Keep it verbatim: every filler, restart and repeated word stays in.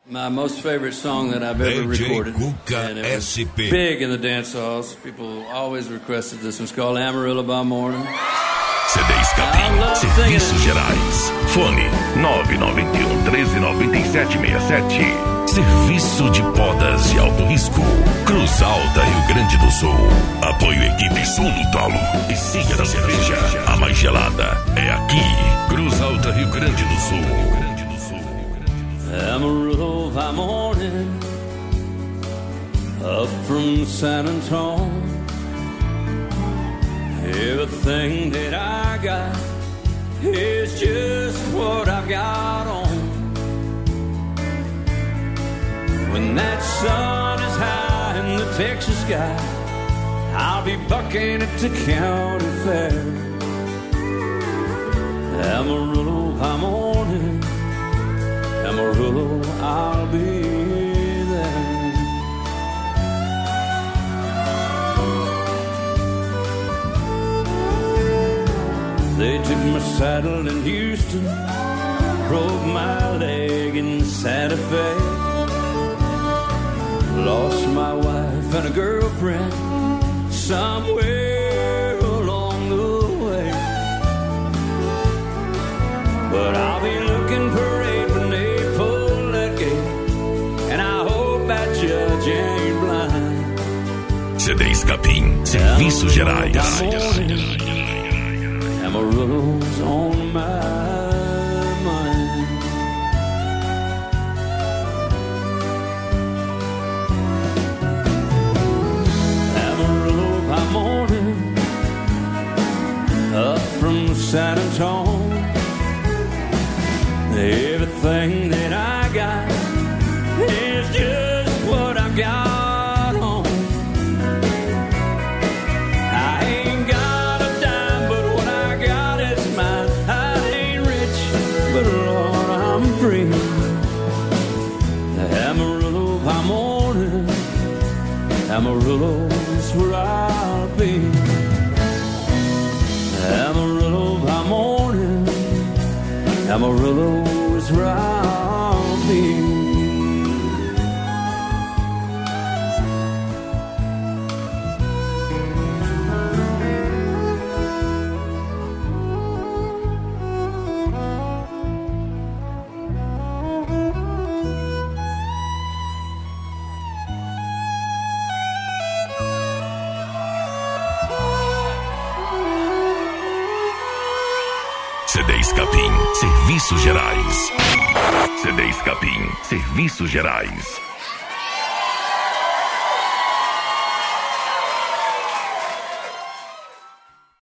My most favorite song that I've ever D J recorded. Cuca And it was S P. big in the dance halls. People always requested this. It's called Amarillo by Morning. C D Escapim, Serviços Gerais. Fone nove nove um, três nove sete seis sete. Serviço de podas de alto risco. Cruz Alta, Rio Grande do Sul. Apoio equipe Sul no Talo. E siga na cerveja. A mais gelada é aqui. Cruz Alta, Rio Grande do Sul. Amarillo by morning, up from San Antonio. Everything that I got is just what I got on. When that sun is high in the Texas sky, I'll be bucking at the county fair. Amarillo by morning, Amarillo, I'll be there. They took my saddle in Houston, broke my leg in Santa Fe. Lost my wife and a girlfriend somewhere along the way. But I'll be looking for eight when they pull that gate, and I hope that judge ain't blind. C D Escapim, Serviços Gerais. Amarillo's on my mind. Amarillo by morning, up from San Antonio. Everything that I got is just what I got on. I ain't got a dime, but what I got is mine. I ain't rich, but Lord, I'm free. Amarillo by morning, Amarillo's where I'll be. Amarillo by morning, Amarillo is where I'll be. C D Escapim, Serviços Gerais. C D Escapim, Serviços Gerais.